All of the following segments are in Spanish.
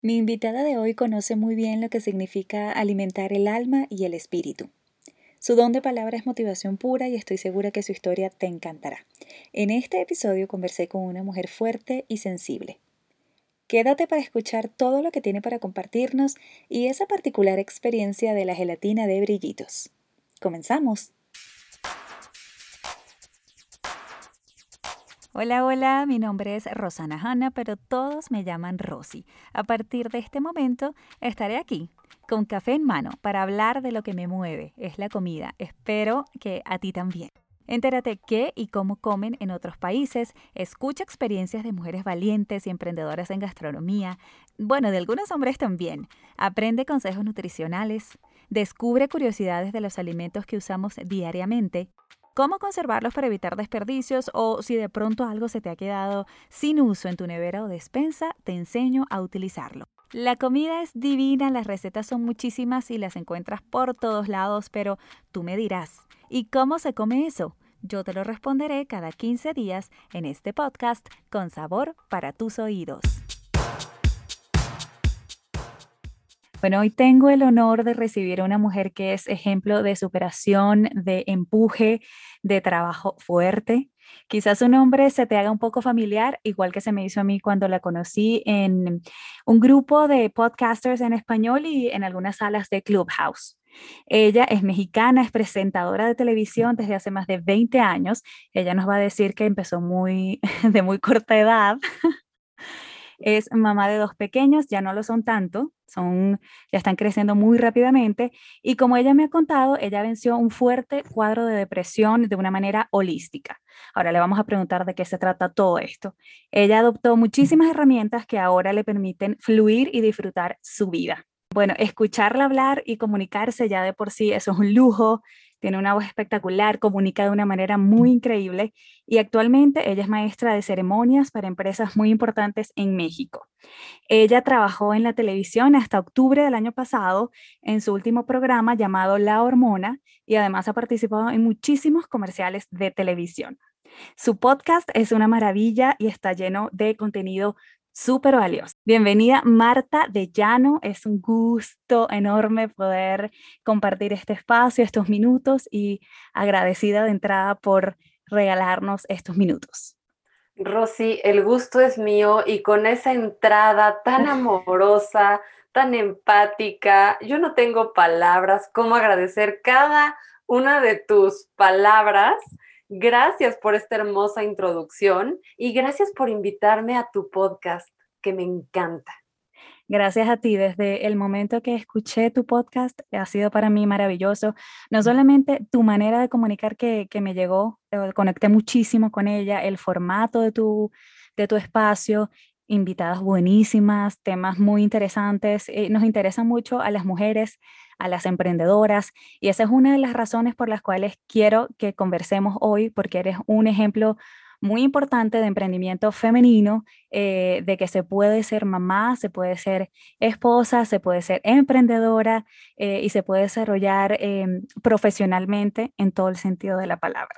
Mi invitada de hoy conoce muy bien lo que significa alimentar el alma y el espíritu. Su don de palabra es motivación pura y estoy segura que su historia te encantará. En este episodio conversé con una mujer fuerte y sensible. Quédate para escuchar todo lo que tiene para compartirnos y esa particular experiencia de la gelatina de brillitos. ¡Comenzamos! Hola, hola, mi nombre es Rosana Hanna, pero todos me llaman Rosy. A partir de este momento estaré aquí, con café en mano, para hablar de lo que me mueve, es la comida. Espero que a ti también. Entérate qué y cómo comen en otros países, escucha experiencias de mujeres valientes y emprendedoras en gastronomía, bueno, de algunos hombres también. Aprende consejos nutricionales, descubre curiosidades de los alimentos que usamos diariamente, cómo conservarlos para evitar desperdicios o si de pronto algo se te ha quedado sin uso en tu nevera o despensa, te enseño a utilizarlo. La comida es divina, las recetas son muchísimas y las encuentras por todos lados, pero tú me dirás, ¿y cómo se come eso? Yo te lo responderé cada 15 días en este podcast con sabor para tus oídos. Bueno, hoy tengo el honor de recibir a una mujer que es ejemplo de superación, de empuje, de trabajo fuerte. Quizás su nombre se te haga un poco familiar, igual que se me hizo a mí cuando la conocí en un grupo de podcasters en español y en algunas salas de Clubhouse. Ella es mexicana, es presentadora de televisión desde hace más de 20 años. Ella nos va a decir que empezó de muy corta edad. Es mamá de dos pequeños, ya no lo son tanto, ya están creciendo muy rápidamente y como ella me ha contado, ella venció un fuerte cuadro de depresión de una manera holística. Ahora le vamos a preguntar de qué se trata todo esto. Ella adoptó muchísimas herramientas que ahora le permiten fluir y disfrutar su vida. Bueno, escucharla hablar y comunicarse ya de por sí, eso es un lujo. Tiene una voz espectacular, comunica de una manera muy increíble y actualmente ella es maestra de ceremonias para empresas muy importantes en México. Ella trabajó en la televisión hasta octubre del año pasado en su último programa llamado La Hormona y además ha participado en muchísimos comerciales de televisión. Su podcast es una maravilla y está lleno de contenido súper valioso. Bienvenida Marta de Llano, es un gusto enorme poder compartir este espacio, estos minutos y agradecida de entrada por regalarnos estos minutos. Rosy, el gusto es mío y con esa entrada tan amorosa, tan empática, yo no tengo palabras cómo agradecer cada una de tus palabras. Gracias por esta hermosa introducción y gracias por invitarme a tu podcast, que me encanta. Gracias a ti, desde el momento que escuché tu podcast ha sido para mí maravilloso. No solamente tu manera de comunicar que me llegó, conecté muchísimo con ella, el formato de tu espacio, invitadas buenísimas, temas muy interesantes. Nos interesan mucho a las mujeres, a las emprendedoras, y esa es una de las razones por las cuales quiero que conversemos hoy, porque eres un ejemplo muy importante de emprendimiento femenino, de que se puede ser mamá, se puede ser esposa, se puede ser emprendedora y se puede desarrollar profesionalmente en todo el sentido de la palabra.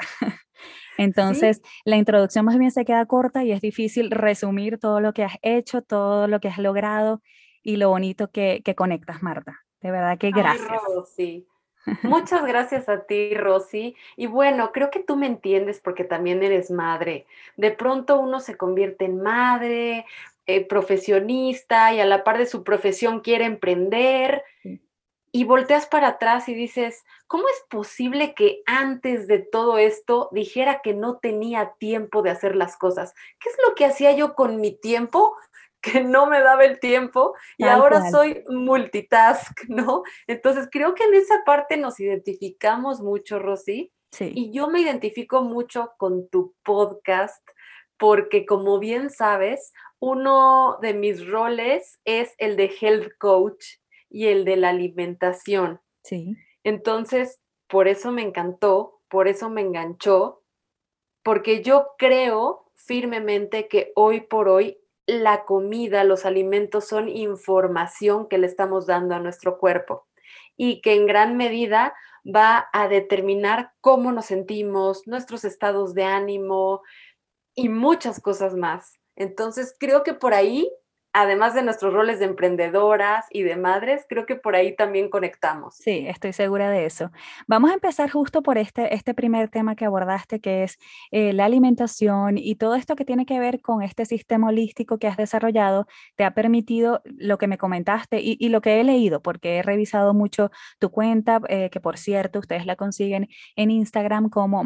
Sí, Entonces, la introducción más bien se queda corta y es difícil resumir todo lo que has hecho, todo lo que has logrado y lo bonito que conectas, Marta. De verdad que ay, gracias. Rosy. Muchas gracias a ti, Rosy. Y bueno, creo que tú me entiendes porque también eres madre. De pronto uno se convierte en madre, profesionista y a la par de su profesión quiere emprender Sí. y volteas para atrás y dices, ¿cómo es posible que antes de todo esto dijera que no tenía tiempo de hacer las cosas? ¿Qué es lo que hacía yo con mi tiempo? Que no me daba el tiempo y Tal ahora cual. soy multitask, ¿no? Entonces creo que en esa parte nos identificamos mucho, Rosy, Sí, y yo me identifico mucho con tu podcast porque como bien sabes, uno de mis roles es el de health coach y el de la alimentación. sí. Entonces, por eso me encantó, por eso me enganchó, porque yo creo firmemente que hoy por hoy la comida, los alimentos son información que le estamos dando a nuestro cuerpo y que en gran medida va a determinar cómo nos sentimos, nuestros estados de ánimo y muchas cosas más. Entonces, creo que por ahí además de nuestros roles de emprendedoras y de madres, creo que por ahí también conectamos. Sí, estoy segura de eso. Vamos a empezar justo por este primer tema que abordaste, que es la alimentación y todo esto que tiene que ver con este sistema holístico que has desarrollado, te ha permitido lo que me comentaste y lo que he leído, porque he revisado mucho tu cuenta, que por cierto, ustedes la consiguen en Instagram como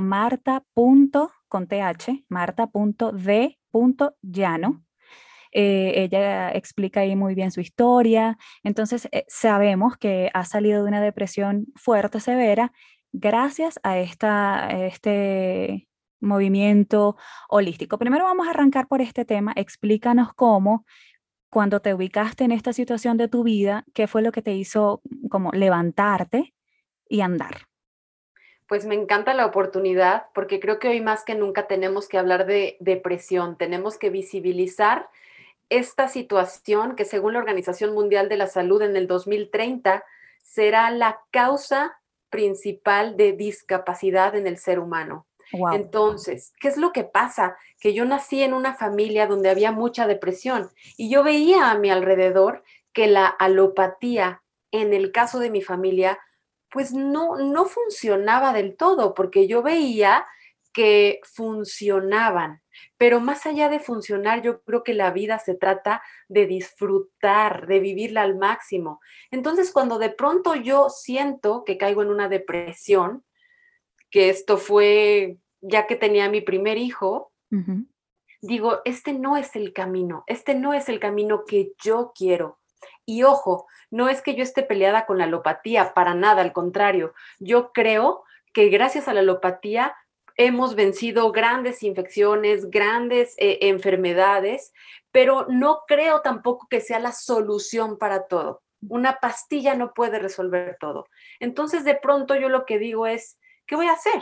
marta.d.llano. Ella explica ahí muy bien su historia. Entonces, sabemos que ha salido de una depresión fuerte, severa, gracias a este movimiento holístico. Primero vamos a arrancar por este tema. Explícanos cómo, cuando te ubicaste en esta situación de tu vida, qué fue lo que te hizo como levantarte y andar. Pues me encanta la oportunidad porque creo que hoy más que nunca tenemos que hablar de depresión, tenemos que visibilizar esta situación que según la Organización Mundial de la Salud en el 2030 será la causa principal de discapacidad en el ser humano. Wow. Entonces, ¿qué es lo que pasa? Que yo nací en una familia donde había mucha depresión y yo veía a mi alrededor que la alopatía, en el caso de mi familia, pues no funcionaba del todo, porque yo veía que funcionaban, pero más allá de funcionar, yo creo que la vida se trata de disfrutar, de vivirla al máximo. Entonces, cuando de pronto yo siento que caigo en una depresión, que esto fue ya que tenía mi primer hijo, Ujú. digo, este no es el camino, este no es el camino que yo quiero. Y ojo, no es que yo esté peleada con la alopatía, para nada, al contrario, yo creo que gracias a la alopatía hemos vencido grandes infecciones, grandes enfermedades, pero no creo tampoco que sea la solución para todo. Una pastilla no puede resolver todo. Entonces, de pronto yo lo que digo es, ¿qué voy a hacer?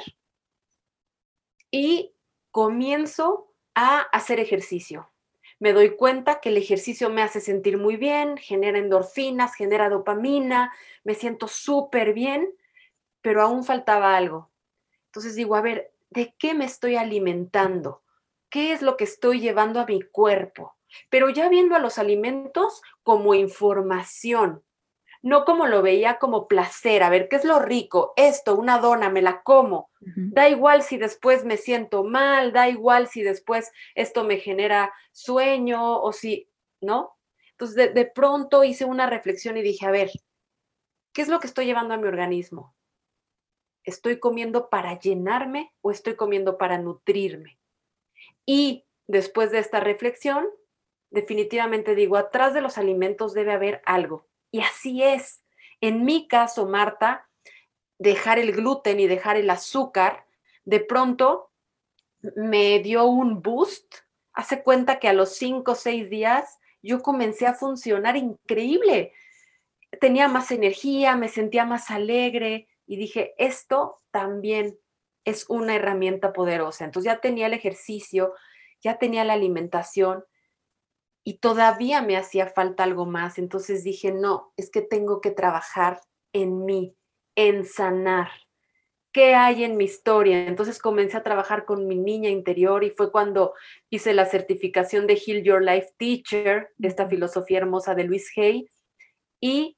Y comienzo a hacer ejercicio. Me doy cuenta que el ejercicio me hace sentir muy bien, genera endorfinas, genera dopamina, me siento súper bien, pero aún faltaba algo. Entonces digo, a ver, ¿de qué me estoy alimentando? ¿Qué es lo que estoy llevando a mi cuerpo? Pero ya viendo a los alimentos como información, no como lo veía como placer, a ver, ¿qué es lo rico? Esto, una dona, me la como. Ujú. Da igual si después me siento mal, da igual si después esto me genera sueño o si, ¿no? Entonces, de pronto hice una reflexión y dije, a ver, ¿qué es lo que estoy llevando a mi organismo? ¿Estoy comiendo para llenarme o estoy comiendo para nutrirme? Y después de esta reflexión, definitivamente digo, atrás de los alimentos debe haber algo. Y así es. En mi caso, Marta, dejar el gluten y dejar el azúcar, de pronto me dio un boost. Hace cuenta que a los 5 o 6 días yo comencé a funcionar increíble. Tenía más energía, me sentía más alegre y dije, esto también es una herramienta poderosa. Entonces ya tenía el ejercicio, ya tenía la alimentación y todavía me hacía falta algo más. Entonces dije, no, es que tengo que trabajar en mí, en sanar. ¿Qué hay en mi historia? Entonces comencé a trabajar con mi niña interior y fue cuando hice la certificación de Heal Your Life Teacher, esta Ujú. filosofía hermosa de Luis Hay, y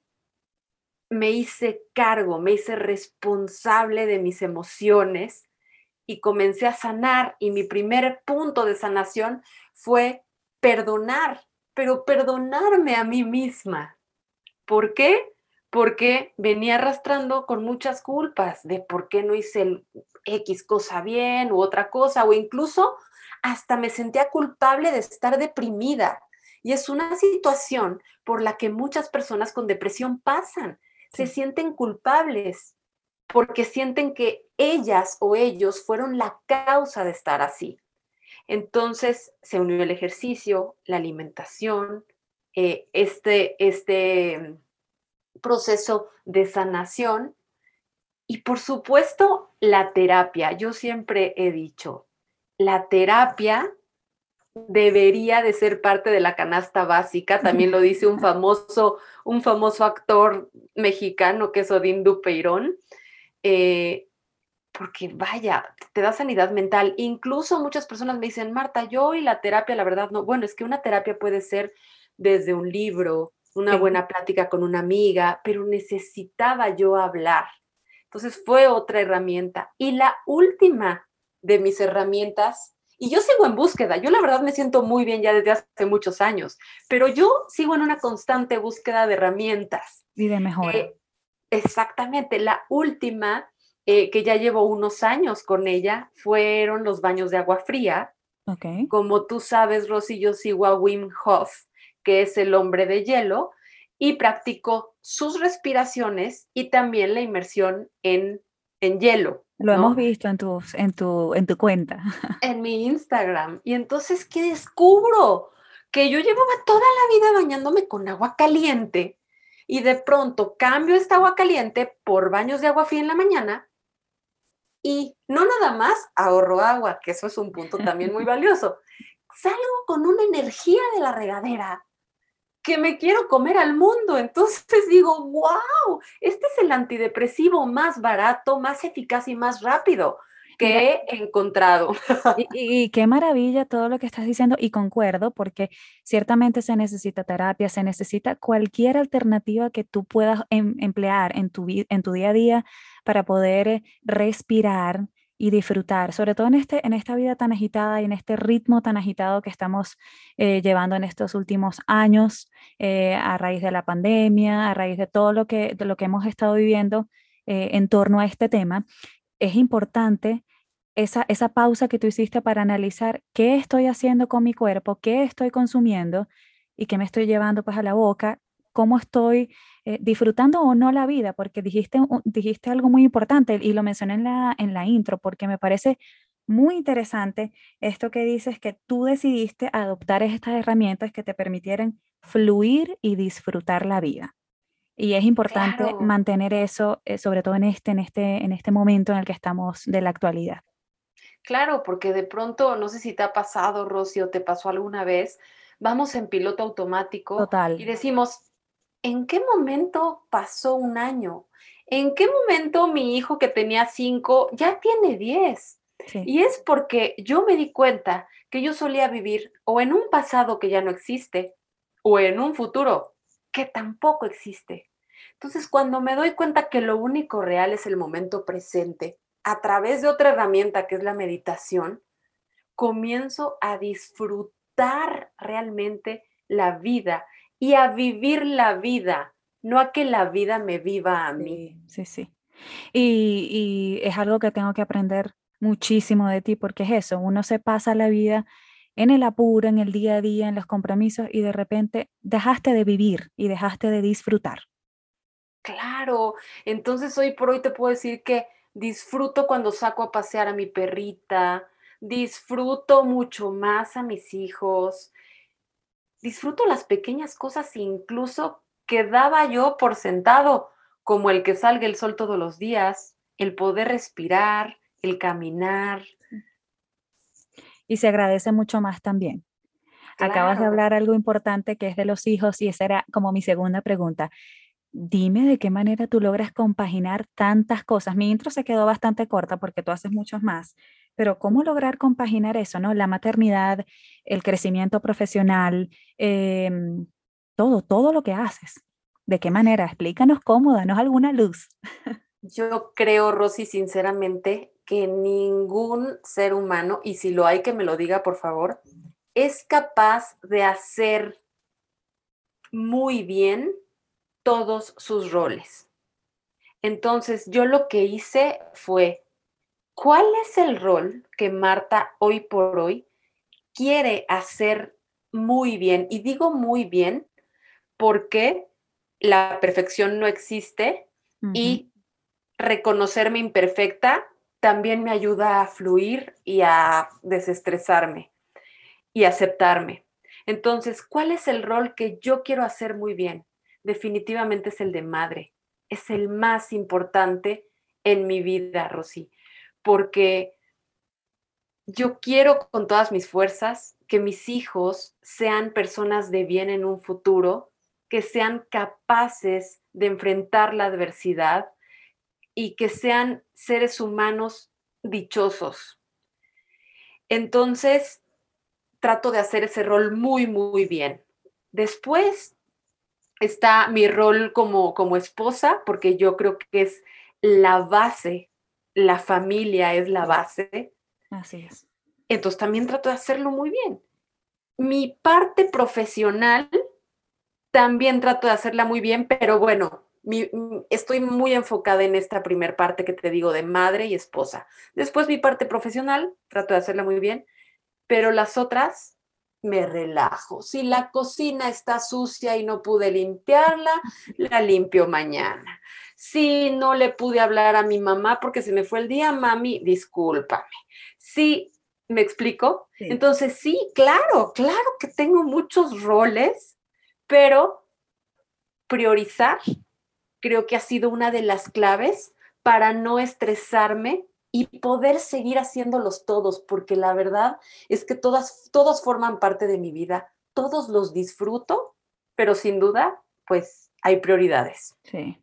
me hice cargo, me hice responsable de mis emociones y comencé a sanar. Y mi primer punto de sanación fue perdonar, pero perdonarme a mí misma. ¿Por qué? Porque venía arrastrando con muchas culpas de por qué no hice el X cosa bien u otra cosa, o incluso hasta me sentía culpable de estar deprimida. Y es una situación por la que muchas personas con depresión pasan. Se Sí. sienten culpables porque sienten que ellas o ellos fueron la causa de estar así. Entonces se unió el ejercicio, la alimentación, este proceso de sanación y por supuesto la terapia. Yo siempre he dicho, la terapia debería de ser parte de la canasta básica, también lo dice un famoso actor mexicano que es Odín Dupeirón, eh, porque vaya, te da sanidad mental. Incluso muchas personas me dicen, Marta, yo y la terapia, la verdad, no. Bueno, es que una terapia puede ser desde un libro, una Sí. buena plática con una amiga, pero necesitaba yo hablar. Entonces fue otra herramienta. Y la última de mis herramientas, y yo sigo en búsqueda, yo la verdad me siento muy bien ya desde hace muchos años, pero yo sigo en una constante búsqueda de herramientas. Y de mejora. Exactamente, la última, que ya llevo unos años con ella, fueron los baños de agua fría. Ok. Como tú sabes, Rosy, yo sigo a Wim Hof, que es el hombre de hielo, y practico sus respiraciones y también la inmersión en hielo, Lo hemos ¿no? visto en tu cuenta. En mi Instagram. Y entonces, ¿qué descubro? Que yo llevaba toda la vida bañándome con agua caliente y de pronto cambio esta agua caliente por baños de agua fría en la mañana y no nada más ahorro agua, que eso es un punto también muy valioso. Salgo con una energía de la regadera que me quiero comer al mundo. Entonces digo, wow, este es el antidepresivo más barato, más eficaz y más rápido Mira, que he encontrado. y qué maravilla todo lo que estás diciendo y concuerdo porque ciertamente se necesita terapia, se necesita cualquier alternativa que tú puedas emplear en en tu día a día para poder respirar y disfrutar, sobre todo en esta vida tan agitada y en este ritmo tan agitado que estamos llevando en estos últimos años a raíz de la pandemia, a raíz de todo de lo que hemos estado viviendo en torno a este tema. Es importante esa pausa que tú hiciste para analizar qué estoy haciendo con mi cuerpo, qué estoy consumiendo y qué me estoy llevando pues a la boca, cómo estoy disfrutando o no la vida, porque dijiste algo muy importante y lo mencioné en en la intro, porque me parece muy interesante esto que dices, que tú decidiste adoptar estas herramientas que te permitieran fluir y disfrutar la vida. Y es importante Claro, mantener eso, sobre todo en este momento en el que estamos de la actualidad. claro, porque de pronto, no sé si te ha pasado, Rosy, o te pasó alguna vez, vamos en piloto automático y Total. decimos, ¿en qué momento pasó un año? ¿En qué momento mi hijo que tenía 5 ya tiene 10? Sí, Y es porque yo me di cuenta que yo solía vivir o en un pasado que ya no existe o en un futuro que tampoco existe. Entonces, cuando me doy cuenta que lo único real es el momento presente, a través de otra herramienta que es la meditación, comienzo a disfrutar realmente la vida y a vivir la vida, no a que la vida me viva a mí. sí, sí, sí. Y es algo que tengo que aprender muchísimo de ti, porque es eso, uno se pasa la vida en el apuro, en el día a día, en los compromisos, y de repente dejaste de vivir y dejaste de disfrutar. Claro, entonces hoy por hoy te puedo decir que disfruto cuando saco a pasear a mi perrita, disfruto mucho más a mis hijos, disfruto las pequeñas cosas incluso que daba yo por sentado, como el que salga el sol todos los días, el poder respirar, el caminar. Y se agradece mucho más también. Acabas de Claro, hablar algo importante que es de los hijos y esa era como mi segunda pregunta. Dime de qué manera tú logras compaginar tantas cosas. Mi intro se quedó bastante corta porque tú haces muchos más, pero ¿cómo lograr compaginar eso, no? La maternidad, el crecimiento profesional, todo lo que haces. ¿De qué manera? Explícanos cómo, danos alguna luz. yo creo, Rosy, sinceramente, que ningún ser humano, y si lo hay que me lo diga, por favor, es capaz de hacer muy bien todos sus roles. Entonces, yo lo que hice fue, ¿cuál es el rol que Marta hoy por hoy quiere hacer muy bien? Y digo muy bien porque la perfección no existe Ujú. y reconocerme imperfecta también me ayuda a fluir y a desestresarme y aceptarme. Entonces, ¿cuál es el rol que yo quiero hacer muy bien? Definitivamente es el de madre. Es el más importante en mi vida, Rosy, porque yo quiero con todas mis fuerzas que mis hijos sean personas de bien en un futuro, que sean capaces de enfrentar la adversidad y que sean seres humanos dichosos. Entonces, trato de hacer ese rol muy, muy bien. Después está mi rol como esposa, porque yo creo que es la base, la familia es la base. Así es. Entonces también trato de hacerlo muy bien. Mi parte profesional también trato de hacerla muy bien, pero bueno, estoy muy enfocada en esta primer parte que te digo de madre y esposa. Después mi parte profesional, trato de hacerla muy bien, pero las otras me relajo. Si la cocina está sucia y no pude limpiarla, la limpio mañana. Si no le pude hablar a mi mamá porque se me fue el día, mami, discúlpame. Sí, ¿me explico? Sí. Entonces, sí, claro, claro que tengo muchos roles, pero priorizar creo que ha sido una de las claves para no estresarme y poder seguir haciéndolos todos, porque la verdad es que todos forman parte de mi vida, todos los disfruto, pero sin duda, pues hay prioridades. Sí.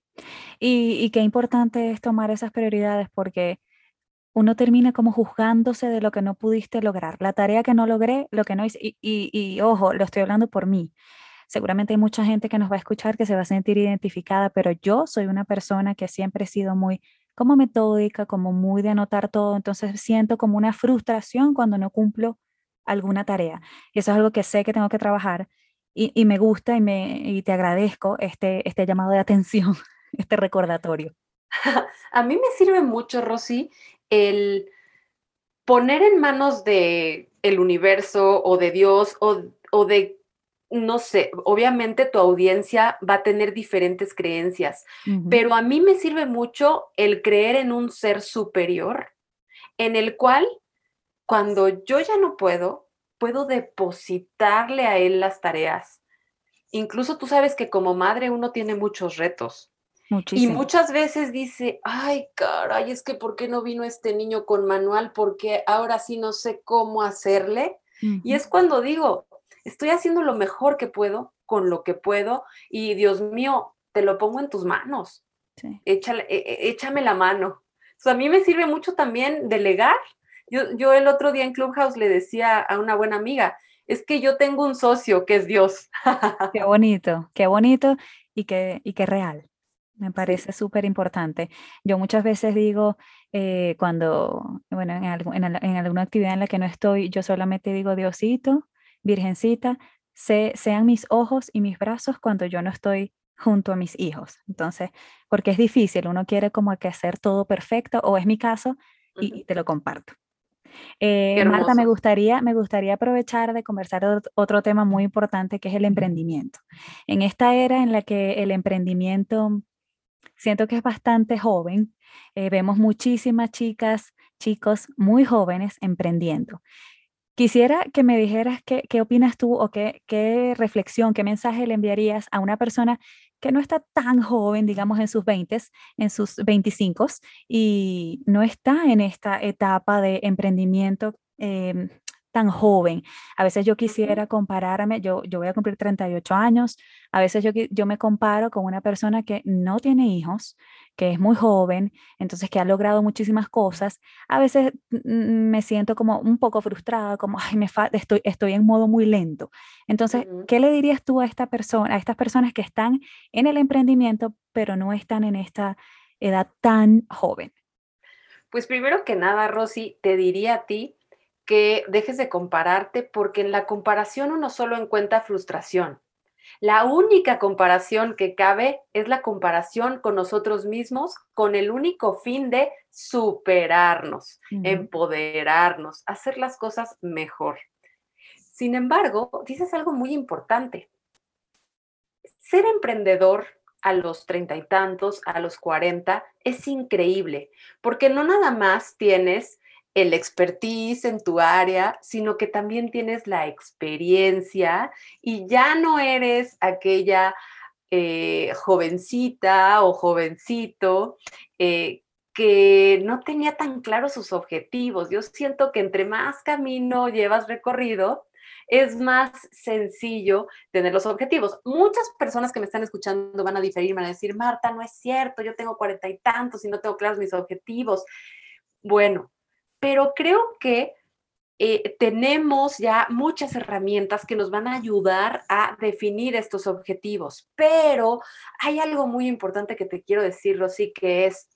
Y qué importante es tomar esas prioridades porque uno termina como juzgándose de lo que no pudiste lograr, la tarea que no logré, lo que no hice. Y ojo, lo estoy hablando por mí. Seguramente hay mucha gente que nos va a escuchar que se va a sentir identificada, pero yo soy una persona que siempre he sido muy como metódica, como muy de anotar todo, entonces siento como una frustración cuando no cumplo alguna tarea. Y eso es algo que sé que tengo que trabajar y me gusta y te agradezco este llamado de atención, este recordatorio. A mí me sirve mucho, Rosy, el poner en manos de el universo o de Dios o de, no sé, obviamente tu audiencia va a tener diferentes creencias, Ujú. pero a mí me sirve mucho el creer en un ser superior en el cual cuando yo ya no puedo, puedo depositarle a él las tareas. Incluso tú sabes que como madre uno tiene muchos retos. Y Muchísimo. muchas veces dice, ay, caray, es que ¿por qué no vino este niño con manual? Porque ahora sí no sé cómo hacerle. Y Ujú. es cuando digo, estoy haciendo lo mejor que puedo, con lo que puedo, y Dios mío, te lo pongo en tus manos, Sí. échame la mano. O sea, a mí me sirve mucho también delegar. Yo el otro día en Clubhouse le decía a una buena amiga, es que yo tengo un socio que es Dios. Qué bonito y qué real. Me Sí. parece súper importante. Yo muchas veces digo, cuando, bueno, en alguna actividad en la que no estoy, yo solamente digo, Diosito, Virgencita, sean mis ojos y mis brazos cuando yo no estoy junto a mis hijos. Entonces, porque es difícil, uno quiere como que hacer todo perfecto, o es mi caso, y Ujú. te lo comparto. Qué Marta, hermoso. me gustaría aprovechar de conversar de otro tema muy importante que es el emprendimiento. En esta era en la que el emprendimiento siento que es bastante joven, vemos muchísimas chicas, chicos muy jóvenes emprendiendo. Quisiera que me dijeras qué opinas tú o qué reflexión, qué mensaje le enviarías a una persona que no está tan joven, digamos en sus 20, en sus 25 y no está en esta etapa de emprendimiento tan joven. A veces yo Ujú. quisiera compararme, yo voy a cumplir 38 años, a veces yo me comparo con una persona que no tiene hijos, que es muy joven, entonces que ha logrado muchísimas cosas. A veces me siento como un poco frustrada, como, ay, estoy en modo muy lento. Entonces, Ujú. ¿qué le dirías tú a esta persona, a estas personas que están en el emprendimiento, pero no están en esta edad tan joven? Pues primero que nada, Rosy, te diría a ti que dejes de compararte porque en la comparación uno solo encuentra frustración. La única comparación que cabe es la comparación con nosotros mismos con el único fin de superarnos, Ujú. empoderarnos, hacer las cosas mejor. Sin embargo, dices algo muy importante. Ser emprendedor a los treinta y tantos, a los 40, es increíble, porque no nada más tienes el expertise en tu área, sino que también tienes la experiencia y ya no eres aquella jovencita o jovencito eh, que no tenía tan claros sus objetivos. Yo siento que entre más camino llevas recorrido, es más sencillo tener los objetivos. Muchas personas que me están escuchando van a diferir, van a decir, Marta, no es cierto, yo tengo cuarenta y tantos y no tengo claros mis objetivos. Bueno, pero creo que tenemos ya muchas herramientas que nos van a ayudar a definir estos objetivos, pero hay algo muy importante que te quiero decir, Rosy, que es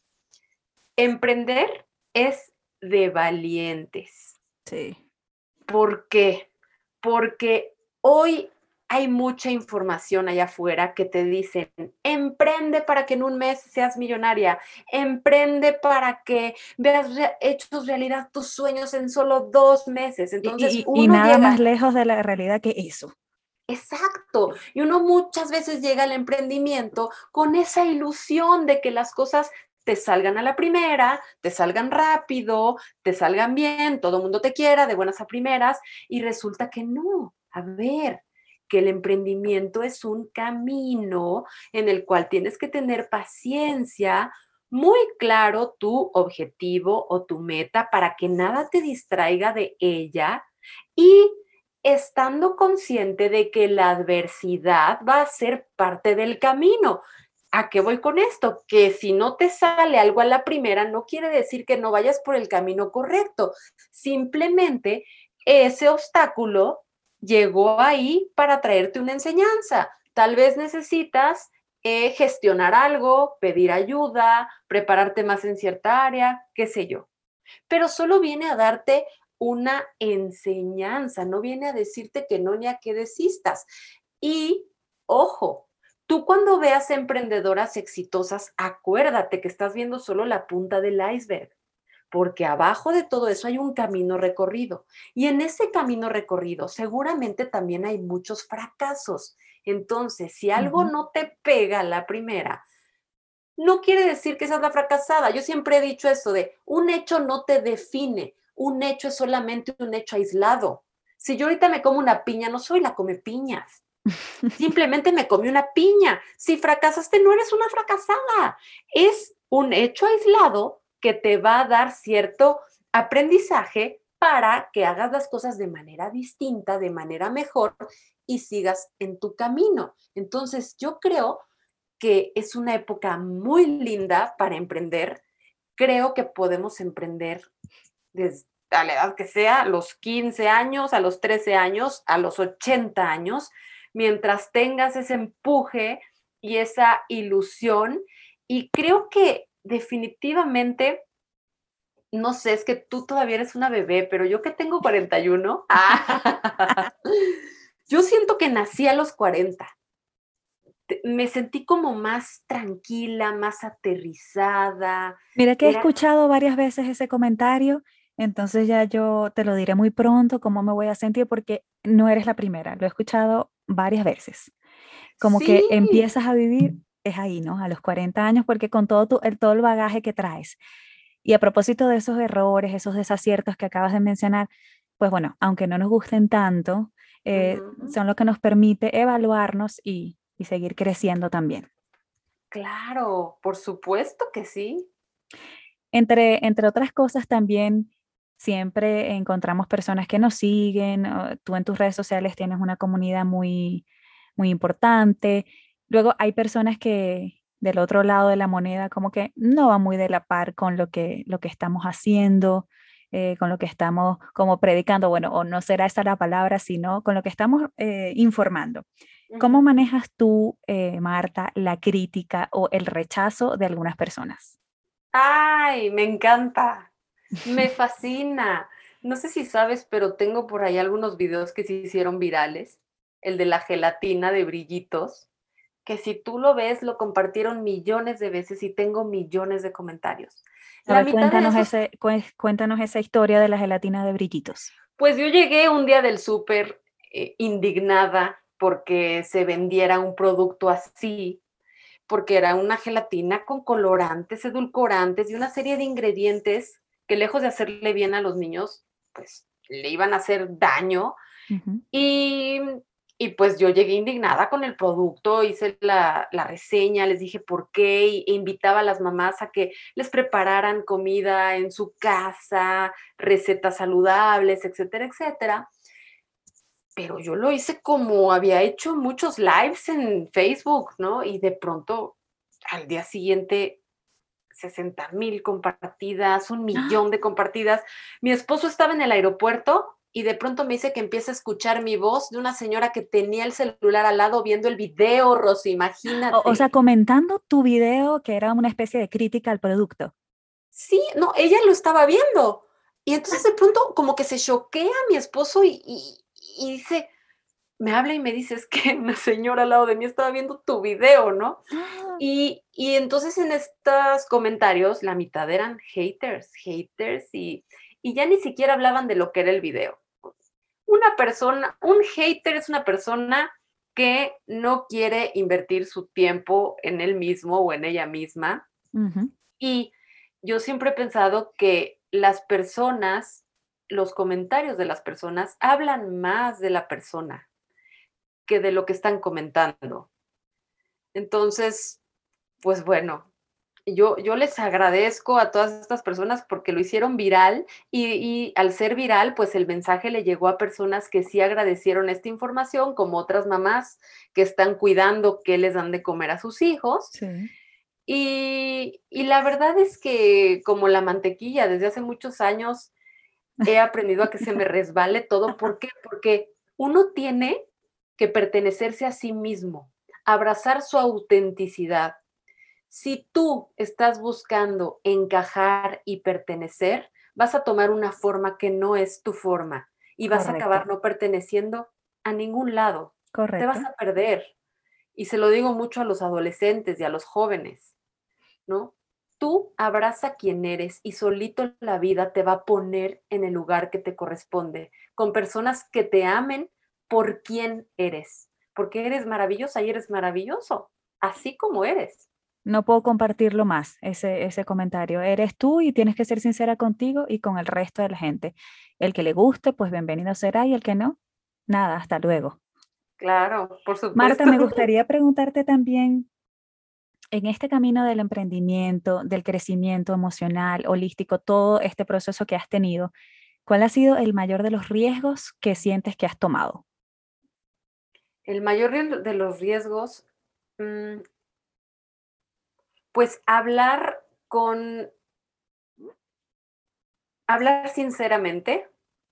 emprender es de valientes. Sí. ¿Por qué? Porque hoy hay mucha información allá afuera que te dicen, emprende para que en un mes seas millonaria, emprende para que veas hechos realidad tus sueños en solo 2 meses. Entonces Y uno nada más llega, lejos de la realidad que eso. exacto, y uno muchas veces llega al emprendimiento con esa ilusión de que las cosas te salgan a la primera, te salgan rápido, te salgan bien, todo el mundo te quiera de buenas a primeras, y resulta que no. A ver, que el emprendimiento es un camino en el cual tienes que tener paciencia, muy claro tu objetivo o tu meta para que nada te distraiga de ella y estando consciente de que la adversidad va a ser parte del camino. ¿A qué voy con esto? Que si no te sale algo a la primera, no quiere decir que no vayas por el camino correcto. Simplemente ese obstáculo llegó ahí para traerte una enseñanza. Tal vez necesitas gestionar algo, pedir ayuda, prepararte más en cierta área, qué sé yo. Pero solo viene a darte una enseñanza, no viene a decirte que no ni a que desistas. Y ojo, tú cuando veas emprendedoras exitosas, acuérdate que estás viendo solo la punta del iceberg, porque abajo de todo eso hay un camino recorrido. Y en ese camino recorrido seguramente también hay muchos fracasos. Entonces, si algo Ujú. no te pega a la primera, no quiere decir que seas la fracasada. Yo siempre he dicho eso de un hecho no te define, un hecho es solamente un hecho aislado. Si yo ahorita me como una piña, no soy la come piñas. Simplemente me comí una piña. Si fracasaste, no eres una fracasada. Es un hecho aislado que te va a dar cierto aprendizaje para que hagas las cosas de manera distinta, de manera mejor y sigas en tu camino. Entonces, yo creo que es una época muy linda para emprender. Creo que podemos emprender desde a la edad que sea, a los 15 años, a los 13 años, a los 80 años, mientras tengas ese empuje y esa ilusión. Y creo que definitivamente, no sé, es que tú todavía eres una bebé, pero yo que tengo 41, yo siento que nací a los 40. Me sentí como más tranquila, más aterrizada. Mira que he Era, escuchado varias veces ese comentario, entonces ya yo te lo diré muy pronto cómo me voy a sentir porque no eres la primera, lo he escuchado varias veces. Como que sí, empiezas a vivir, es ahí, ¿no? A los 40 años, porque con todo el bagaje que traes. Y a propósito de esos errores, esos desaciertos que acabas de mencionar, pues bueno, aunque no nos gusten tanto, ujú, son lo que nos permite evaluarnos y seguir creciendo también. claro, por supuesto que sí. Entre otras cosas, también siempre encontramos personas que nos siguen. Tú en tus redes sociales tienes una comunidad muy importante. Luego hay personas que del otro lado de la moneda como que no van muy de la par con lo que estamos haciendo, con lo que estamos como predicando. Bueno, o no será esa la palabra, sino con lo que estamos informando. ¿Cómo Ujú. manejas tú, Marta, la crítica o el rechazo de algunas personas? Ay, me encanta, me fascina. No sé si sabes, pero tengo por ahí algunos videos que se hicieron virales. El de la gelatina de brillitos, que si tú lo ves, lo compartieron millones de veces y tengo millones de comentarios. A La ver, mitad de esos, cuéntanos esa historia de la gelatina de brillitos. pues yo llegué un día del súper indignada porque se vendiera un producto así, porque era una gelatina con colorantes, edulcorantes y una serie de ingredientes que lejos de hacerle bien a los niños, pues le iban a hacer daño. Ujú. Y, y pues yo llegué indignada con el producto, hice la reseña, les dije por qué, e invitaba a las mamás a que les prepararan comida en su casa, recetas saludables, etcétera, etcétera. Pero yo lo hice como había hecho muchos lives en Facebook, ¿no? Y de pronto al día siguiente 60,000 compartidas, 1,000,000 de compartidas. Mi esposo estaba en el aeropuerto y de pronto me dice que empieza a escuchar mi voz de una señora que tenía el celular al lado viendo el video, Rosy, O sea, imagínate. comentando tu video que era una especie de crítica al producto. Sí, no, ella lo estaba viendo. Y entonces de pronto como que se choquea mi esposo y dice, me habla y me dice, es que una señora al lado de mí estaba viendo tu video, ¿no? ¡Ah! Y entonces en estos comentarios, la mitad eran haters, y ya ni siquiera hablaban de lo que era el video. Una persona, un hater es una persona que no quiere invertir su tiempo en él mismo o en ella misma. Ujú, Y yo siempre he pensado que las personas, los comentarios de las personas hablan más de la persona que de lo que están comentando. Entonces, pues bueno, yo les agradezco a todas estas personas porque lo hicieron viral y al ser viral, pues el mensaje le llegó a personas que sí agradecieron esta información, como otras mamás que están cuidando qué les dan de comer a sus hijos. sí. Y la verdad es que como la mantequilla, desde hace muchos años he aprendido a que se me resbale todo. ¿Por qué? Porque uno tiene que pertenecerse a sí mismo, abrazar su autenticidad. Si tú estás buscando encajar y pertenecer, vas a tomar una forma que no es tu forma y vas a Correcto, acabar no perteneciendo a ningún lado. Te correcto. vas a perder. Y se lo digo mucho a los adolescentes y a los jóvenes, ¿no? Tú abraza quien eres y solito la vida te va a poner en el lugar que te corresponde, con personas que te amen por quien eres, porque eres maravillosa y eres maravilloso, así como eres. No puedo compartirlo más, ese comentario. Eres tú y tienes que ser sincera contigo y con el resto de la gente. El que le guste, pues bienvenido será, y el que no, nada, hasta luego. Claro, por Marta, supuesto. me gustaría preguntarte también, en este camino del emprendimiento, del crecimiento emocional, holístico, todo este proceso que has tenido, ¿cuál ha sido el mayor de los riesgos que sientes que has tomado? El mayor de los riesgos, mm, pues hablar sinceramente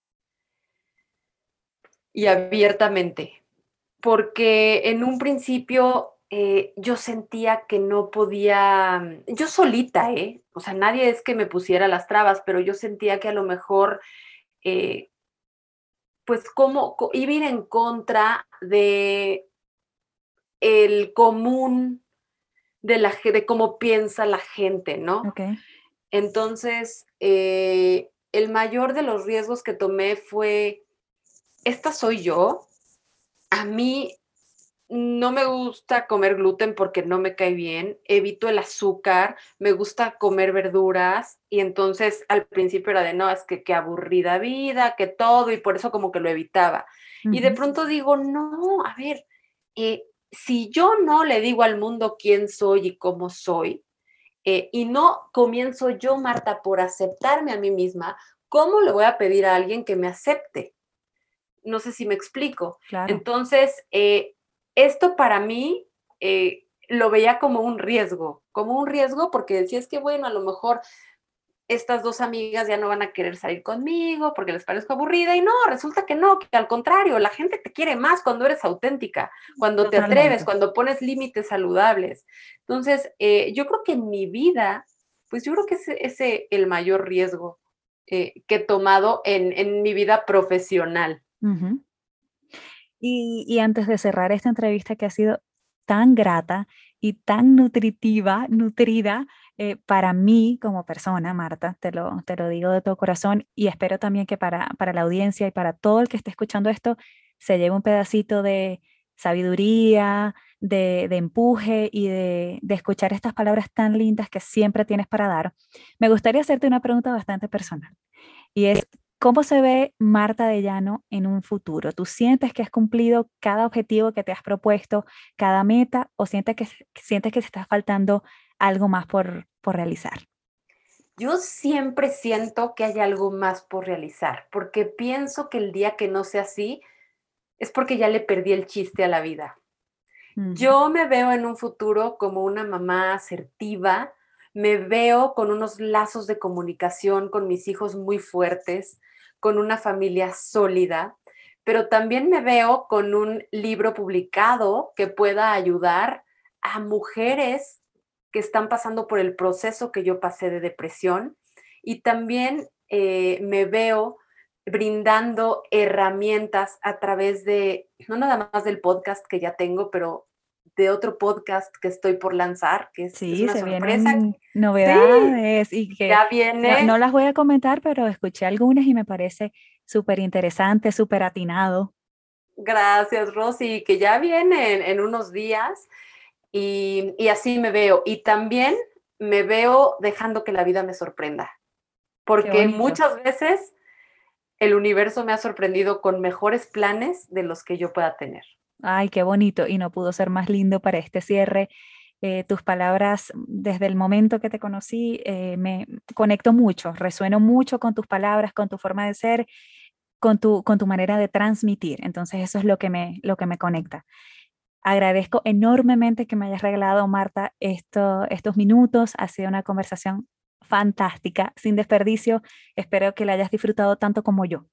y abiertamente. Porque en un principio, yo sentía que no podía, yo solita, o sea, nadie es que me pusiera las trabas, pero yo sentía que a lo mejor, eh, pues, cómo iba a ir en contra de el común de cómo piensa la gente, ¿no? Ok, Entonces, el mayor de los riesgos que tomé fue, ¿esta soy yo? A mí no me gusta comer gluten porque no me cae bien, evito el azúcar, me gusta comer verduras y entonces al principio era de no, es que qué aburrida vida, que todo y por eso como que lo evitaba. Y de ujú, pronto digo, no, a ver, si yo no le digo al mundo quién soy y cómo soy, y no comienzo yo, Marta, por aceptarme a mí misma, ¿cómo le voy a pedir a alguien que me acepte? No sé si me explico. claro. Entonces, esto para mí lo veía como un riesgo porque decía, es que bueno, a lo mejor estas dos amigas ya no van a querer salir conmigo porque les parezco aburrida y no, resulta que no, que al contrario, la gente te quiere más cuando eres auténtica, cuando te atreves, Totalmente. cuando pones límites saludables. Entonces, yo creo que en mi vida, pues yo creo que ese el mayor riesgo que he tomado en mi vida profesional. Ujú. Y antes de cerrar esta entrevista que ha sido tan grata y tan nutritiva, nutrida, para mí como persona, Marta, te lo digo de todo corazón, y espero también que para la audiencia y para todo el que esté escuchando esto se lleve un pedacito de sabiduría, de empuje y de escuchar estas palabras tan lindas que siempre tienes para dar. Me gustaría hacerte una pregunta bastante personal. Y es, ¿cómo se ve Marta de Llano en un futuro? ¿Tú sientes que has cumplido cada objetivo que te has propuesto, cada meta, o sientes que te está faltando algo más por realizar? Yo siempre siento que hay algo más por realizar, porque pienso que el día que no sea así es porque ya le perdí el chiste a la vida. Ujú, Yo me veo en un futuro como una mamá asertiva, me veo con unos lazos de comunicación con mis hijos muy fuertes, con una familia sólida, pero también me veo con un libro publicado que pueda ayudar a mujeres que están pasando por el proceso que yo pasé de depresión, y también me veo brindando herramientas a través de, no nada más del podcast que ya tengo, pero de otro podcast que estoy por lanzar, que es Sí, una se sorpresa. vienen Sí, novedades y que ya no viene. las voy a comentar, pero escuché algunas y me parece súper interesante, súper atinado. Gracias, Rosy, que ya viene en unos días, y así me veo. Y también me veo dejando que la vida me sorprenda, Qué porque bonito. muchas veces el universo me ha sorprendido con mejores planes de los que yo pueda tener. Ay, qué bonito. Y no pudo ser más lindo para este cierre. Tus palabras, desde el momento que te conocí, me conecto mucho, resueno mucho con tus palabras, con tu forma de ser, con tu manera de transmitir. Entonces, eso es lo que me conecta. Agradezco enormemente que me hayas regalado, Marta, estos minutos. Ha sido una conversación fantástica, sin desperdicio. Espero que la hayas disfrutado tanto como yo.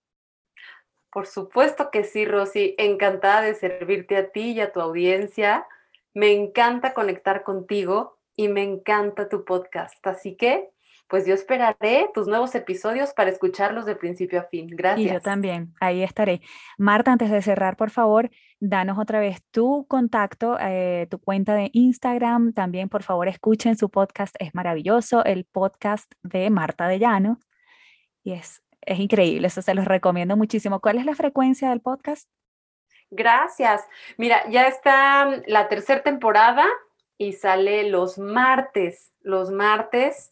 Por supuesto que sí, Rosy. Encantada de servirte a ti y a tu audiencia. Me encanta conectar contigo y me encanta tu podcast. Así que, pues yo esperaré tus nuevos episodios para escucharlos de principio a fin. Y yo Gracias. también, ahí estaré. Marta, antes de cerrar, por favor, danos otra vez tu contacto, tu cuenta de Instagram. También, por favor, escuchen su podcast, es maravilloso, el podcast de Marta de Llano. Y es increíble, eso se los recomiendo muchísimo. ¿Cuál es la frecuencia del podcast? Gracias. Mira, ya está la tercera temporada y sale los martes. Los martes,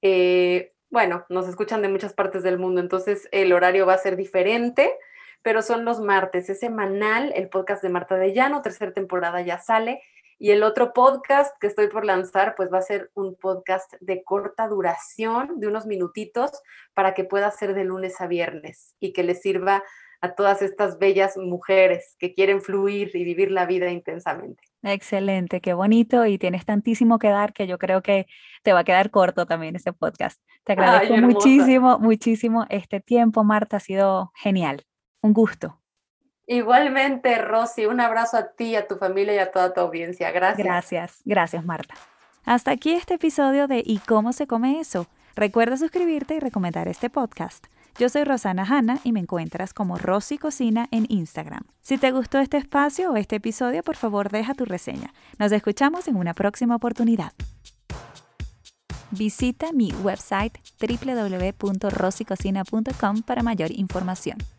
bueno, nos escuchan de muchas partes del mundo, entonces el horario va a ser diferente, pero son los martes. Es semanal el podcast de Marta de Llano, tercera temporada ya sale. Y el otro podcast que estoy por lanzar, pues va a ser un podcast de corta duración, de unos minutitos, para que pueda ser de lunes a viernes y que les sirva a todas estas bellas mujeres que quieren fluir y vivir la vida intensamente. Excelente, qué bonito y tienes tantísimo que dar que yo creo que te va a quedar corto también ese podcast. Te Ay, agradezco hermosa. muchísimo, muchísimo este tiempo, Marta, ha sido genial. Un gusto. Igualmente, Rosy, un abrazo a ti, a tu familia y a toda tu audiencia. Gracias. Gracias, gracias, Marta. Hasta aquí este episodio de ¿Y cómo se come eso? Recuerda suscribirte y recomendar este podcast. Yo soy Rosana Hanna y me encuentras como Rosy Cocina en Instagram. Si te gustó este espacio o este episodio, por favor deja tu reseña. Nos escuchamos en una próxima oportunidad. Visita mi website www.rosycocina.com para mayor información.